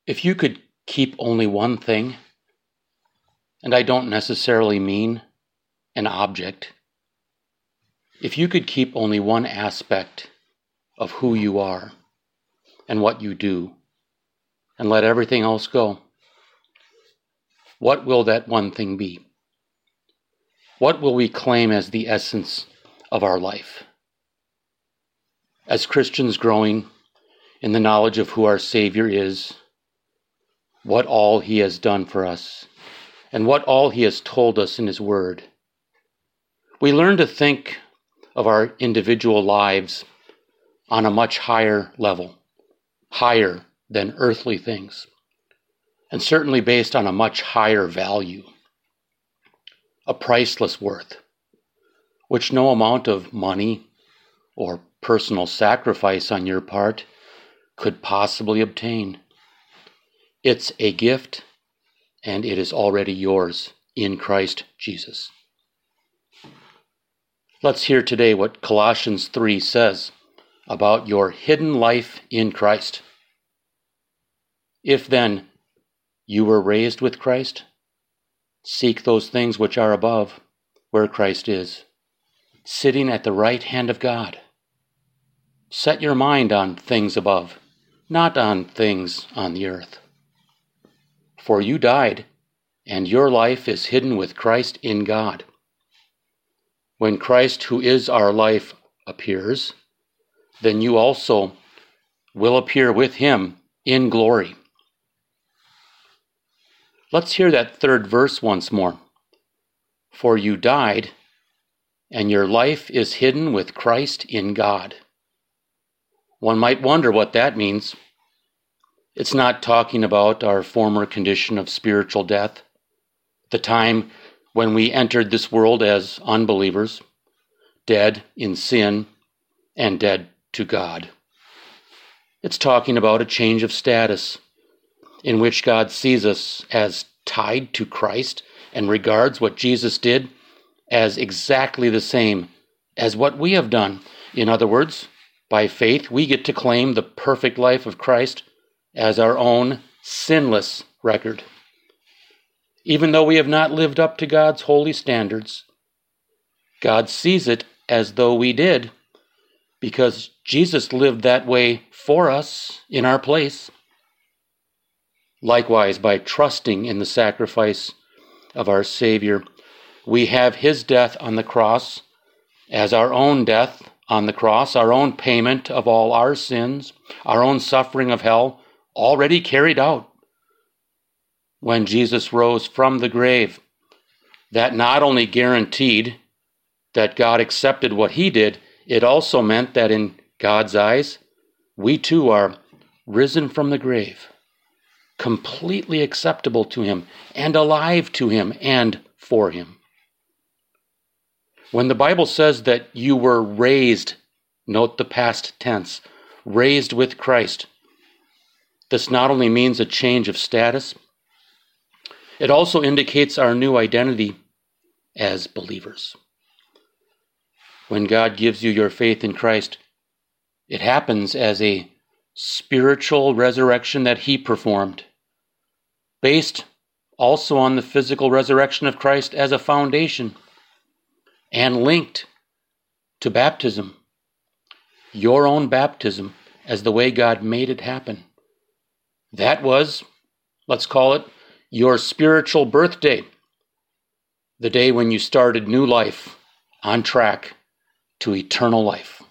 If you could keep only one thing, and I don't necessarily mean an object, if you could keep only one aspect of who you are and what you do, and let everything else go, what will that one thing be? What will we claim as the essence of our life? As Christians growing in the knowledge of who our Savior is, what all He has done for us, and what all He has told us in His Word, we learn to think of our individual lives on a much higher level, higher than earthly things, and certainly based on a much higher value, a priceless worth, which no amount of money or personal sacrifice on your part could possibly obtain. It's a gift, and it is already yours in Christ Jesus. Let's hear today what Colossians 3 says about your hidden life in Christ. If then you were raised with Christ, seek those things which are above, where Christ is, sitting at the right hand of God. Set your mind on things above, not on things on the earth. For you died, and your life is hidden with Christ in God. When Christ, who is our life, appears, then you also will appear with Him in glory. Let's hear that third verse once more. For you died, and your life is hidden with Christ in God. One might wonder what that means. It's not talking about our former condition of spiritual death, the time when we entered this world as unbelievers, dead in sin and dead to God. It's talking about a change of status in which God sees us as tied to Christ and regards what Jesus did as exactly the same as what we have done. In other words, by faith, we get to claim the perfect life of Christ as our own sinless record. Even though we have not lived up to God's holy standards, God sees it as though we did, because Jesus lived that way for us in our place. Likewise, by trusting in the sacrifice of our Savior, we have His death on the cross as our own death on the cross, our own payment of all our sins, our own suffering of hell, already carried out. When Jesus rose from the grave, that not only guaranteed that God accepted what He did, it also meant that in God's eyes, we too are risen from the grave, completely acceptable to Him and alive to Him and for Him. When the Bible says that you were raised, note the past tense, raised with Christ, this not only means a change of status, it also indicates our new identity as believers. When God gives you your faith in Christ, it happens as a spiritual resurrection that He performed, based also on the physical resurrection of Christ as a foundation, and linked to baptism, your own baptism, as the way God made it happen. That was, let's call it, your spiritual birthday, the day when you started new life on track to eternal life.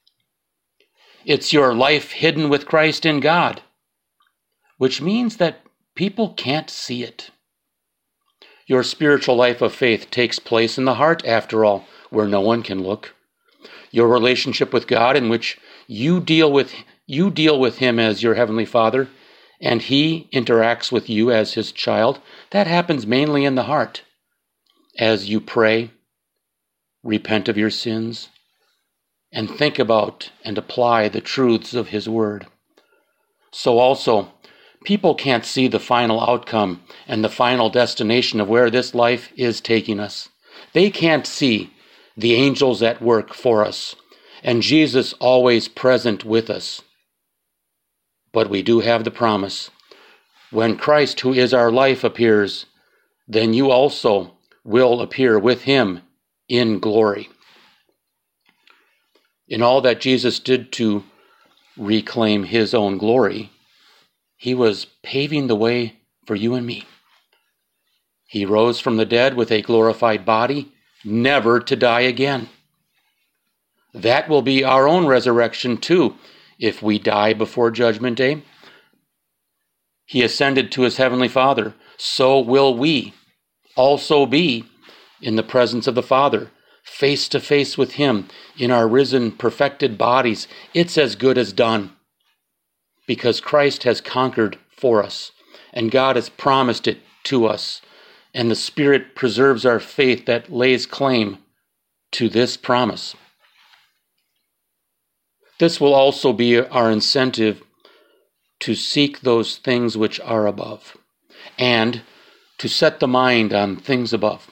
It's your life hidden with Christ in God, which means that people can't see it. Your spiritual life of faith takes place in the heart, after all, where no one can look. Your relationship with God, in which you deal with Him as your Heavenly Father, and He interacts with you as His child, that happens mainly in the heart, as you pray, repent of your sins, and think about and apply the truths of His Word. So also, people can't see the final outcome and the final destination of where this life is taking us. They can't see the angels at work for us, and Jesus always present with us. But we do have the promise When Christ, who is our life, appears, then you also will appear with him in glory. In all that Jesus did to reclaim his own glory, he was paving the way for you and me. He rose from the dead with a glorified body, never to die again. That will be our own resurrection too, if we die before Judgment Day. He ascended to his heavenly Father, so will we also be in the presence of the Father, face to face with him in our risen, perfected bodies. It's as good as done, because Christ has conquered for us, and God has promised it to us, and the Spirit preserves our faith that lays claim to this promise. This will also be our incentive to seek those things which are above, and to set the mind on things above.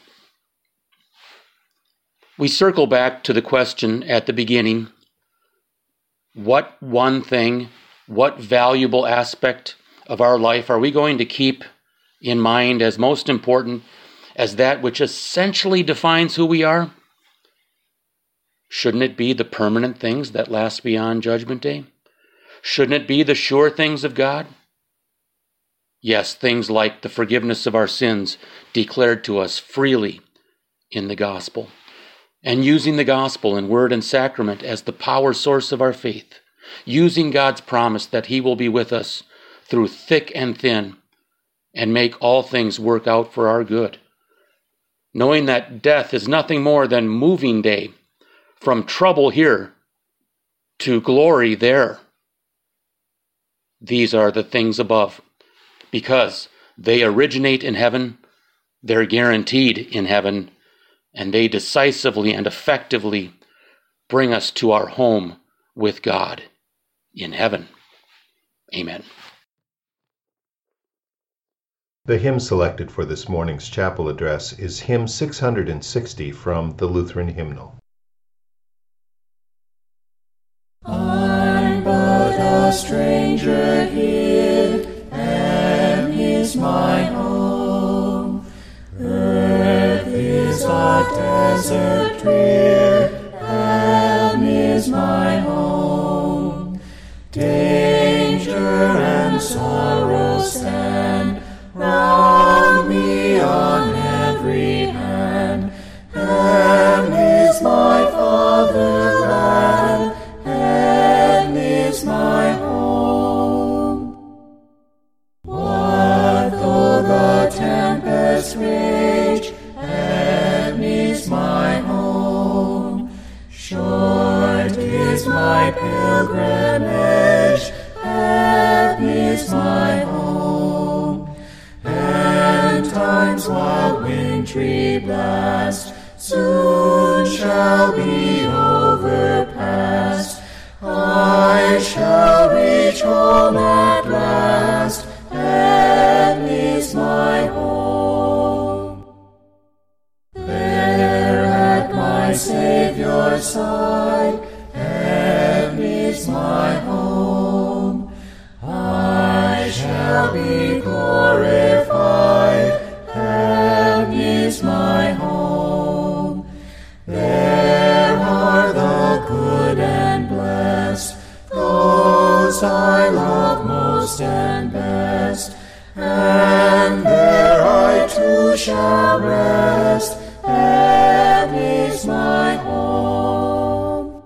We circle back to the question at the beginning: what one thing, what valuable aspect of our life are we going to keep in mind as most important, as that which essentially defines who we are? Shouldn't it be the permanent things that last beyond Judgment Day? Shouldn't it be the sure things of God? Yes, things like the forgiveness of our sins declared to us freely in the gospel, and using the gospel in word and sacrament as the power source of our faith, using God's promise that he will be with us through thick and thin and make all things work out for our good. Knowing that death is nothing more than moving day from trouble here to glory there. These are the things above, because they originate in heaven, they're guaranteed in heaven, and they decisively and effectively bring us to our home with God in heaven. Amen. The hymn selected for this morning's chapel address is hymn 660 from the Lutheran Hymnal. I'm but a stranger here, and is my home. Earth is a desert drear, and is my home. Danger and sorrow stand round me on every hand. Heaven is my fatherland, heaven is my home. What though the tempest rage, heaven is my home. Short is my pilgrimage, heaven is my home. And time's wild wintry blast soon shall be overpast. I shall reach home at last, heaven is my home. There at my Saviour's side, heaven is my home. I shall be glorified, heaven is my home. There are the good and blessed, those I love most and best, and there I too shall rest, heaven is my home.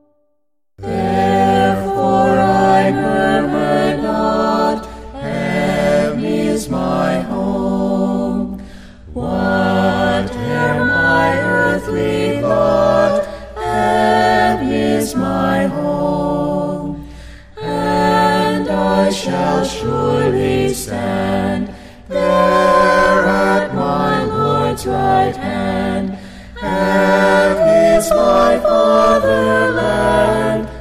Therefore I murmur not, heaven is my home. Whate'er my earthly lot, heaven is my home. And I shall surely stand there at my Lord's right hand. Heaven is my fatherland,